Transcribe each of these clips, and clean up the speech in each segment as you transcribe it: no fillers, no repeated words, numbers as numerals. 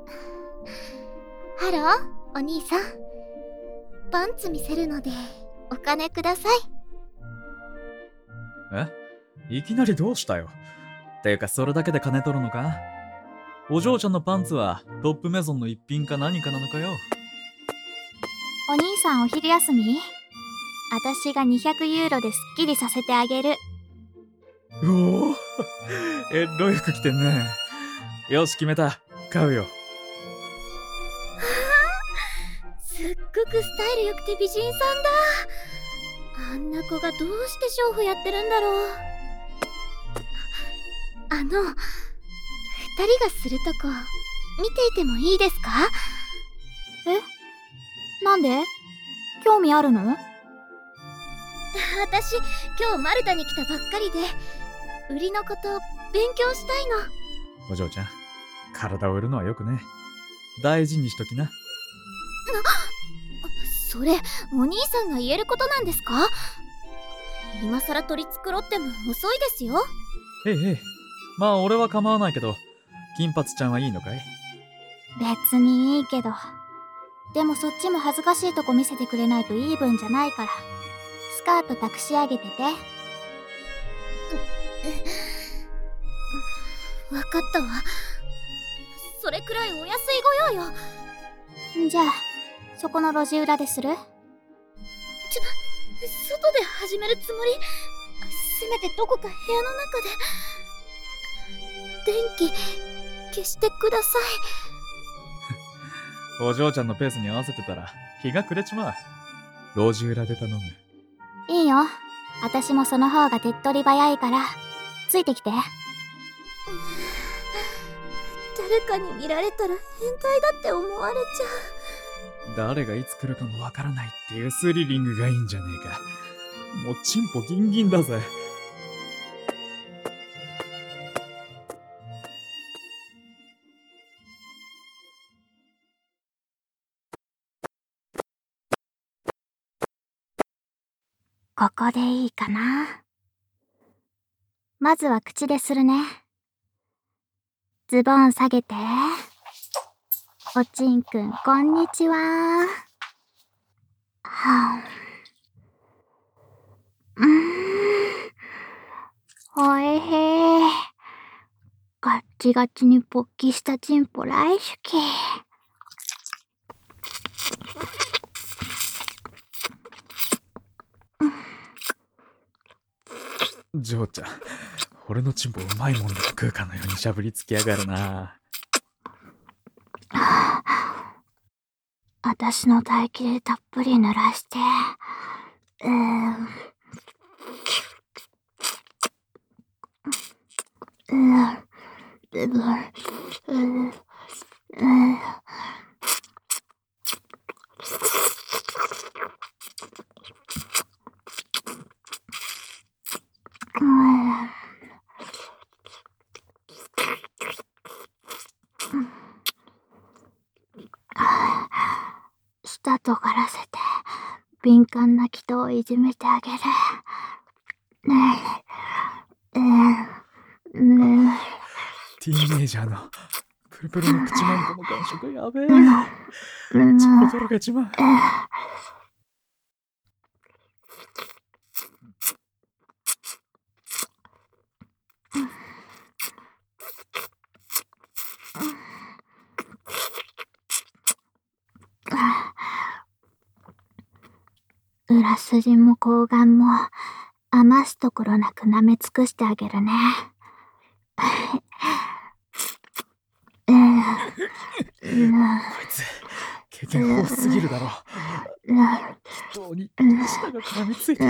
ハロー、お兄さん。パンツ見せるのでお金ください。 いきなりどうしたよ。ていうかそれだけで金取るのか？お嬢ちゃんのパンツはトップメゾンの一品か何かなのかよ。 お兄さんお昼休み？私が200ユーロですっきりさせてあげる。 おおエロい服着てんね。よし決めた、買うよ。 すっごくスタイル良くて美人さんだ。あんな子がどうして娼婦やってるんだろう。二人がするとこ見ていてもいいですか？ なんで？興味あるの？ 私今日マルタに来たばっかりで売りのこと勉強したいの。 お嬢ちゃん、体を売るのはよくね。大事にしときな。 それお兄さんが言えることなんですか？今さら取り繕っても遅いですよ。 ええ、まあ俺は構わないけど、金髪ちゃんはいいのかい？ 別にいいけど。でもそっちも恥ずかしいとこ見せてくれないといい分じゃないから。スカート託し上げてて。 わかったわ。それくらいお安いご用よ。 じゃあそこの路地裏でする？ 外で始めるつもり？せめてどこか部屋の中で。電気消してください。 お嬢ちゃんのペースに合わせてたら日が暮れちまう。路地裏で頼む。 いいよ。私もその方が手っ取り早いから。ついてきて。 誰かに見られたら変態だって思われちゃう。誰がいつ来るかもわからないっていうスリリングがいいんじゃねえか。もうチンポギンギンだぜ。 ここでいいかな。まずは口でするね。ズボン下げて。おちんくんこんにちは。はぁ。おいへー。ガッチガチに勃起したチンポ大好き。 ジョーちゃん、俺のチンポうまいもんでも食うかのようにしゃぶりつきやがるな。 私の唾液でたっぷり濡らして。舌とがらせて敏感な気筒をいじめてあげる。 ティーンエイジャーのプルプルの口マンコの感触やべえ。チンポとろけちまう。 裏筋も睾丸も余すところなく舐め尽くしてあげるね。 こいつ経験豊富すぎるだろ。気筒に舌が絡みついて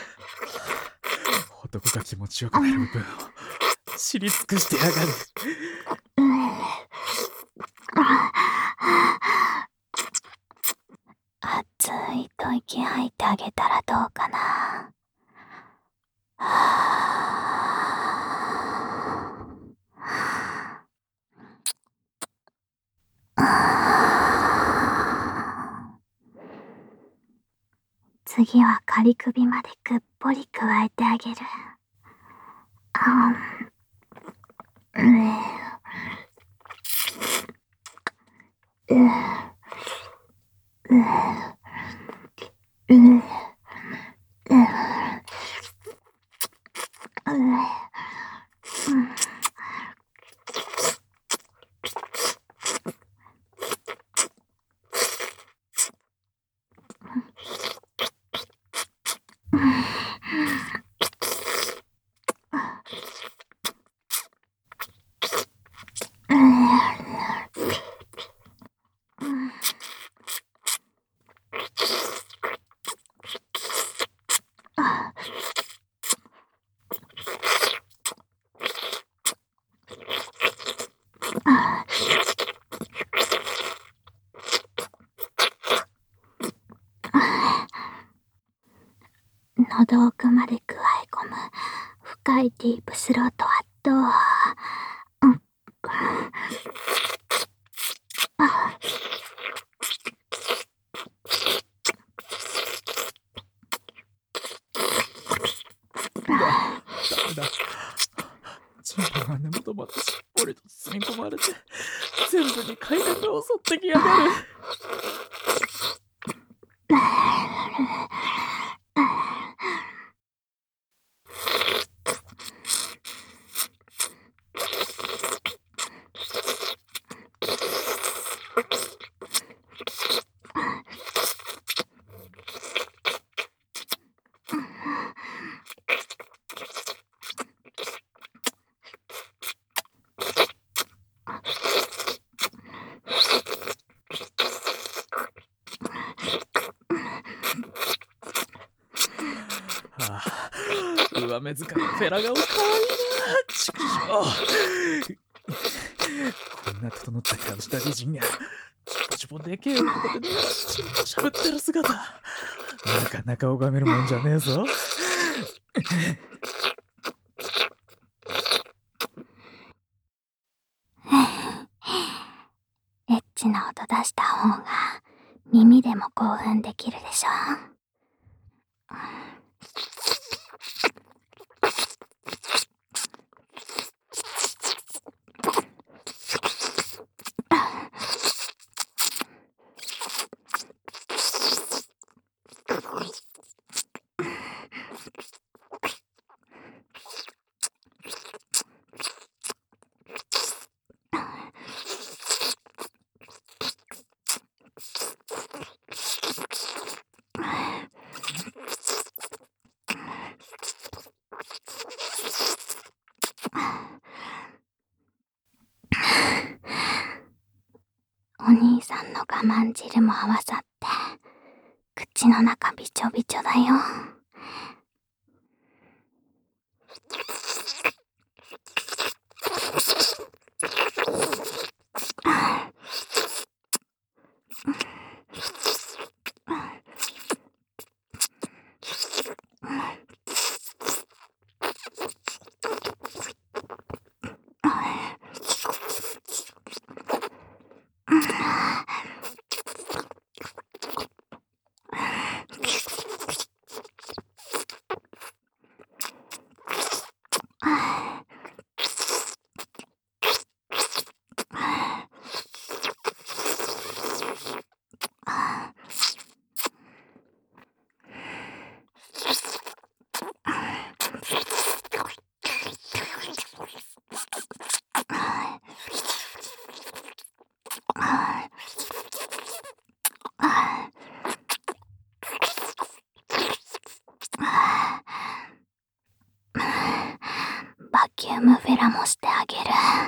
男が気持ちよくなる部分を知り尽くしてやがる。 熱いと息吐いてあげたらどうかな。次は仮首までくっぽり加えてあげる。 喉奥までくわえ込む深いディープスロートはどう？ ダメだ。チンポが根元までしっぽりと包み込まれて、全部に快感が襲ってきやがる。上目遣いのフェラ顔かわいいな。ちくしょう。こんな整った顔した美人がちょぼでけえ男でちんとしゃぶってる姿、なかなか拝めるもんじゃねえぞ。 エッチな音出した方が耳でも興奮できるでしょ。お兄さんの我慢汁も合わさって口の中びちょびちょだよ。バキュームフェラもしてあげる。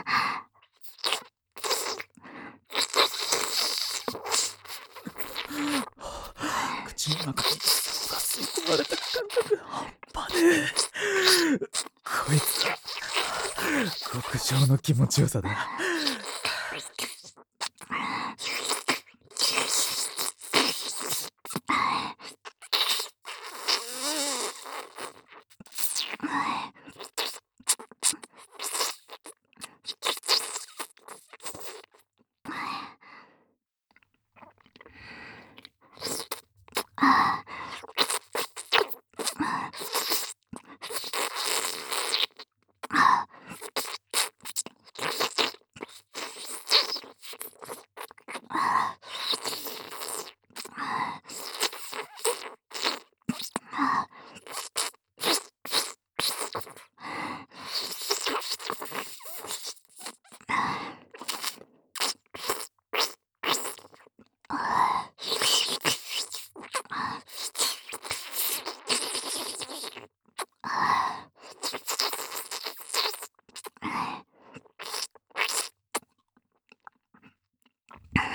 口の中にが吸い込まれた感覚半端ねえ。こいつは極上の気持ちよさだ。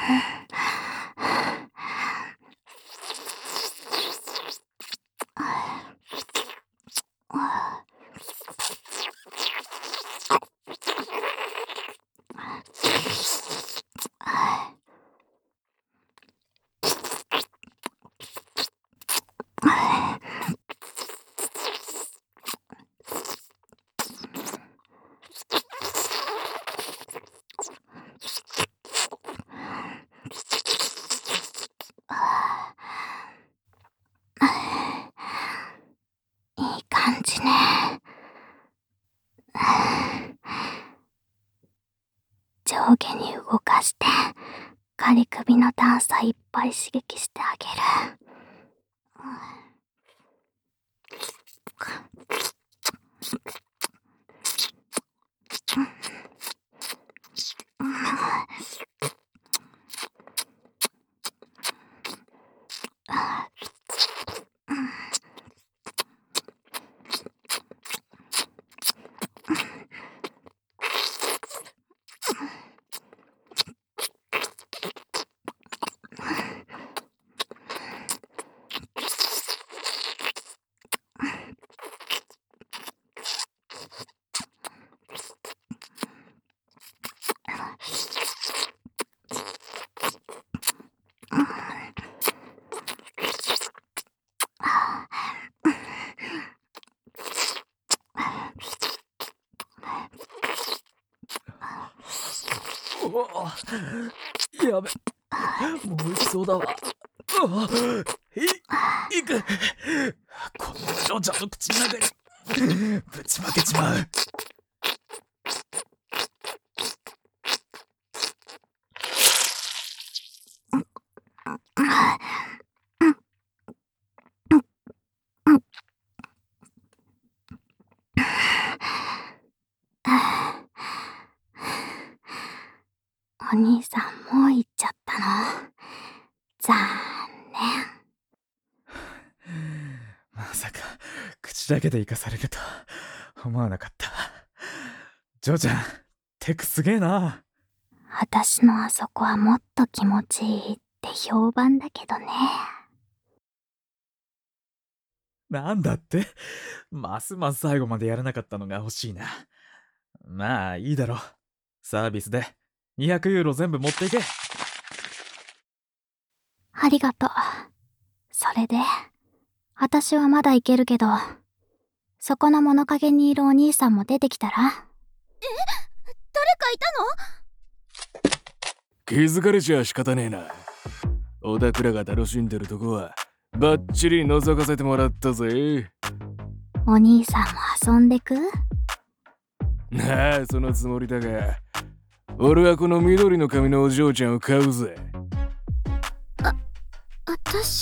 いい感じね。上下に動かして仮首の段差いっぱい刺激してあげる。 やべ、もう行きそうだわ。いく。このジョーちゃんの口の中にぶちまけちまう。 お兄さんもう行っちゃったの。残念。 まさか口だけで生かされると思わなかった。ジョーちゃん、テクすげえな。 私のあそこはもっと気持ちいいって評判だけどね。 なんだって、ますます最後までやらなかったのが欲しいな。まあいいだろう。サービスで200ユーロ全部持っていけ。 ありがとう。それで、私はまだいけるけど、そこの物陰にいるお兄さんも出てきたら？ 誰かいたの？ 気づかれちゃ仕方ねえな。オタクらが楽しんでるとこはバッチリ覗かせてもらったぜ。 お兄さんも遊んでく？ なあ、そのつもりだが、俺はこの緑の髪のお嬢ちゃんを買うぜ。 私？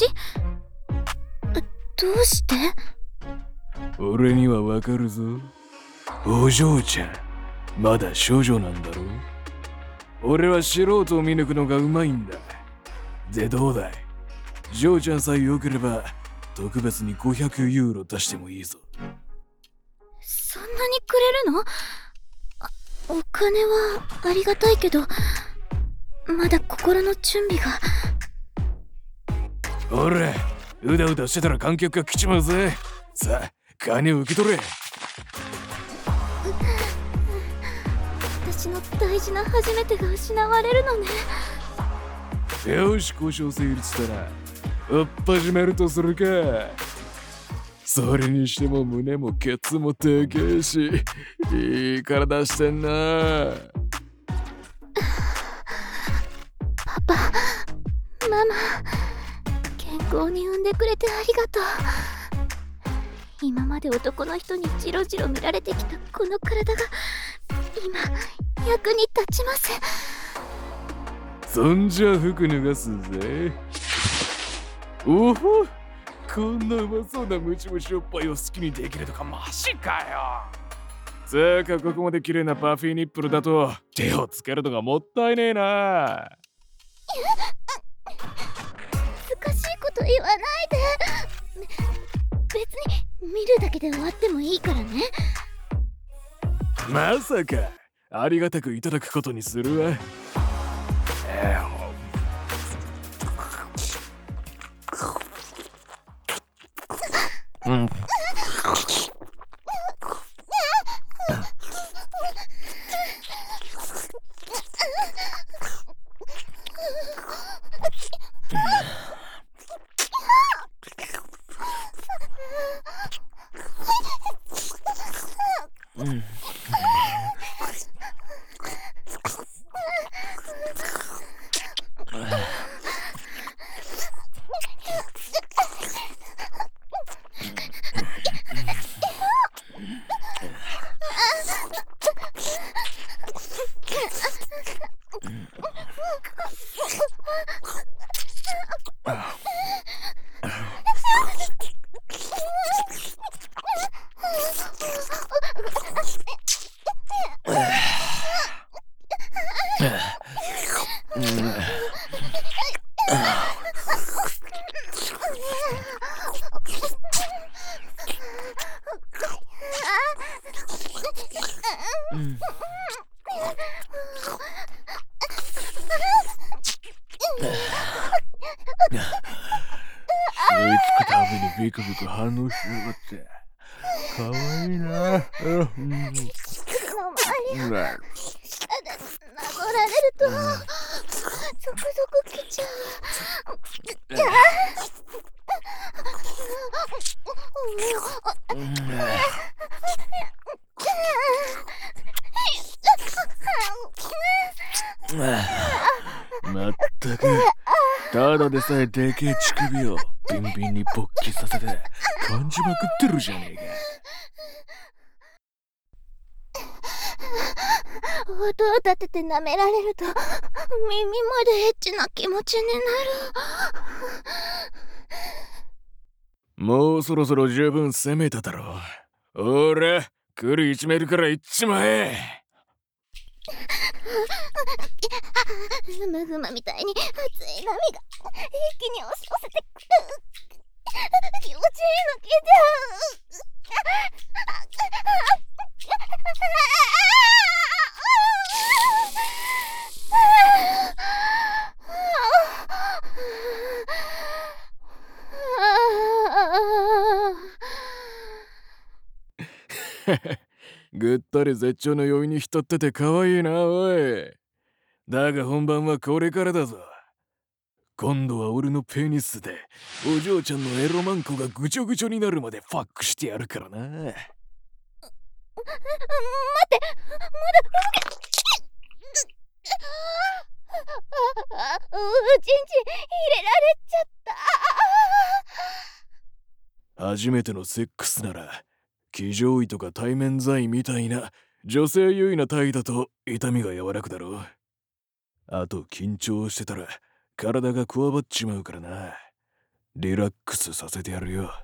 どうして？ 俺にはわかるぞ。お嬢ちゃん、まだ少女なんだろ。俺は素人を見抜くのがうまいんだ。でどうだい、嬢ちゃんさえ良ければ特別に500ユーロ出してもいいぞ。 そんなにくれるの？お金はありがたいけど、まだ心の準備が。 ほら、うだうだしてたら観客が来ちまうぜ。さあ、金を受け取れ。 私の大事な初めてが失われるのね。 よし、交渉成立したら追っ始めるとするか。それにしても胸もケツもでけえし、いい体してんな。 パパ、ママ、健康に産んでくれてありがとう。今まで男の人にジロジロ見られてきたこの体が今役に立ちます。 そんじゃ服脱がすぜ。おほ、こんなうまそうなムチムチおっぱいを好きにできるとかマジかよ。つうか、ここまで綺麗なパフィーニップルだと手をつけるのがもったいねえな。 難しいこと言わないで。別に見るだけで終わってもいいからね。 まさかありがたくいただくことにするわ。 うん吸い付くたびにビクビク反応しやがってかわいいな。 の前よ。殴られるとゾクゾクきちゃう。 まったくただでさえでけえ乳首をビンビンに勃起させて感じまくってるじゃねえか。 音を立てて舐められると耳までエッチな気持ちになる。 もうそろそろ十分攻めただろう。おら来る一メールから行っちまえ。 ふむふむみたいに熱い波が一気に押し寄せてくる。気持ちいいの聞いちぐったり絶頂の酔いに浸ってて可愛いなおい。だが本番はこれからだぞ。今度は俺のペニスでお嬢ちゃんのエロマンコがぐちょぐちょになるまでファックしてやるからな。 待って、まだうちんち入れられちゃった。 初めてのセックスなら騎乗位とか対面剤みたいな女性優位な体だと痛みが和らぐだろう。あと緊張してたら体がこわばっちまうからな。リラックスさせてやるよ。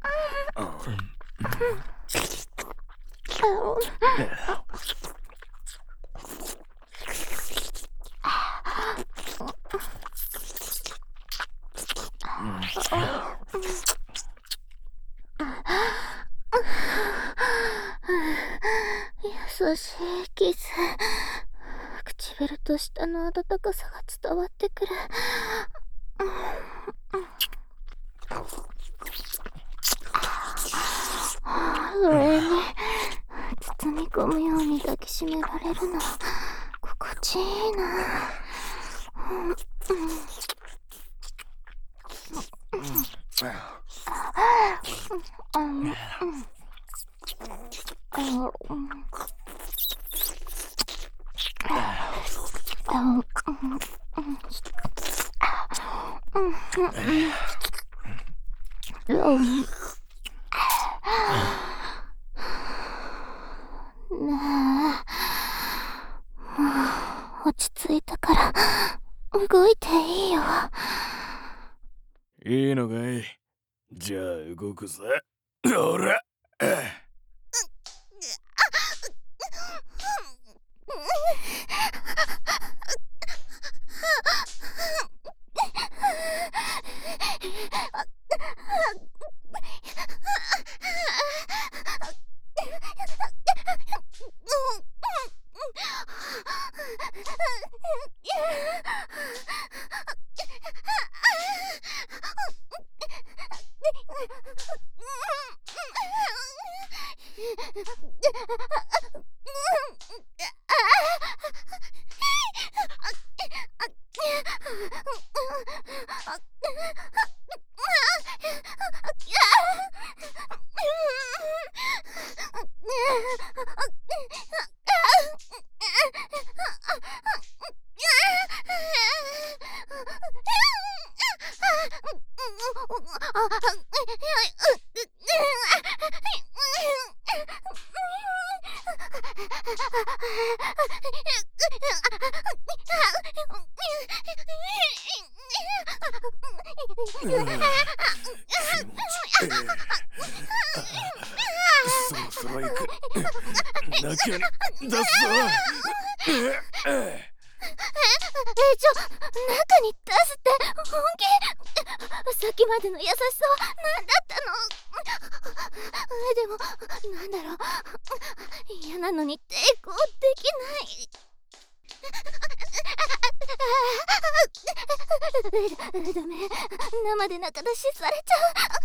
優しいキス。唇と舌の温かさが伝わってくる。それに包み込むように抱きしめられるの心地いいな。ねえ、もう落ち着いたから動いていいよ。 いいのかい。じゃあ動くぜ。ほら。 そろそろ行く。中に出すぞ。 中に出すって本気？さっきまでの優しさは何だったの？でもなんだろう、嫌なのに抵抗できない。ダメ、生で中出しされちゃう。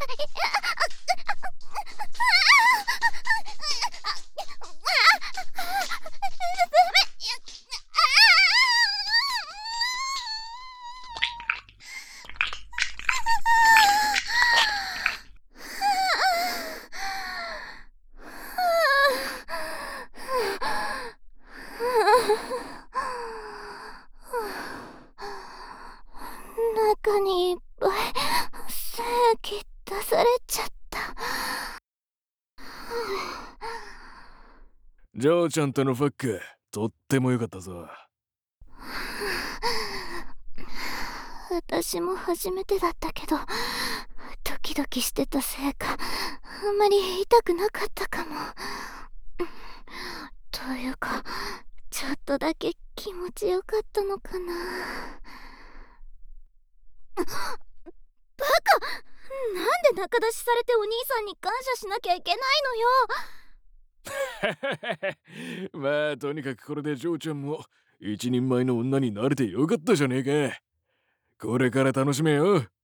中にいっぱい精液出されちゃった。 ジョーちゃんとのファックとっても良かったぞ。 私も初めてだったけど、ドキドキしてたせいかあんまり痛くなかったかも。というかちょっとだけ気持ちよかったのかな。バカ！なんで仲出しされてお兄さんに感謝しなきゃいけないのよ。 まあとにかくこれでジョーちゃんも一人前の女になれてよかったじゃねえか。これから楽しめよ。